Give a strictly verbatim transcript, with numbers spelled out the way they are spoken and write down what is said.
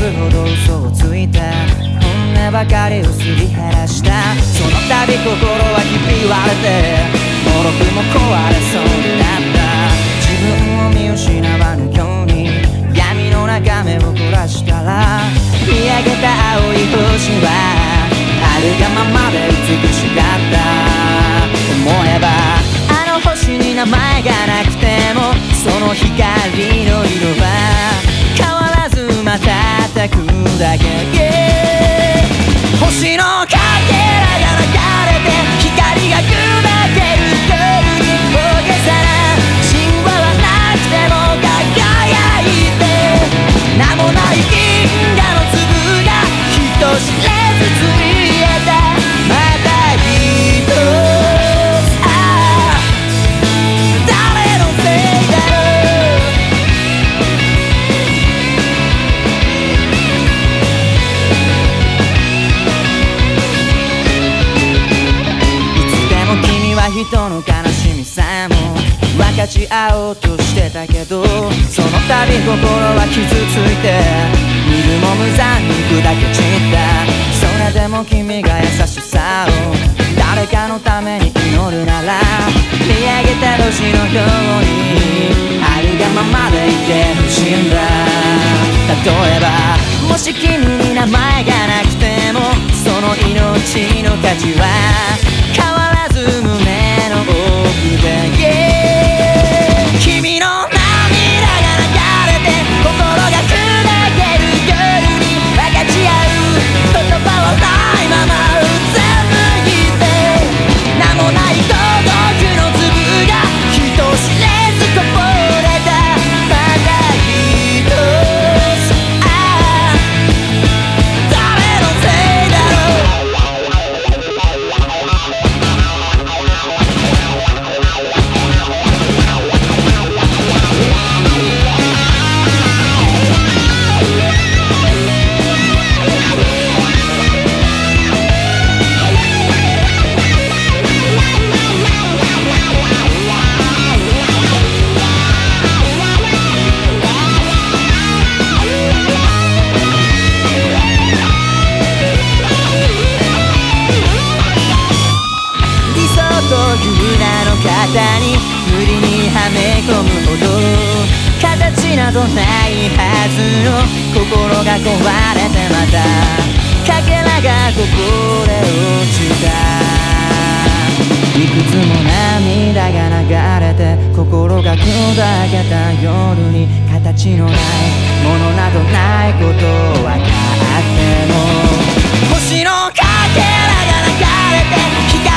つほど嘘をついて本音ばかりをすり減らした。その度心はひび割れて脆くも壊れそうになった。自分を見失わぬように闇の中目を凝らしたら、見上げた青い星はあるがままで美しかった。思えばあの星に名前がなくてもその光の色は変わらず瞬くだけ。星のかけらが流れて光が砕ける夜に大げさな神話はなくても輝いて、名もない銀河の粒が人知れずついえた。また一つ、ああ誰のせいだろう。いつでも君は人の悲しみさえも分かち合おうとしてたけど、その度心は傷ついて見るも無残に砕け散った。それでも君が優しさを誰かのために祈るなら、見上げた星のようにあるがままでいてほしいんだ。例えばもし君に名前がなくてもその命の価値は変わらず胸の奥で、君の涙が流れて心が砕ける夜に分かち合う言葉はないまま全部いて、名もない孤独の粒が人知れずこぼれた。また一つ、ああ誰のせいだろう。という名の型に無理にはめ込むほど形などないはずの心が壊れて、またかけらがここで落ちた。いくつも涙が流れて心が砕けた夜に形のないものなどないこと分かっても、星のかけらが流れて光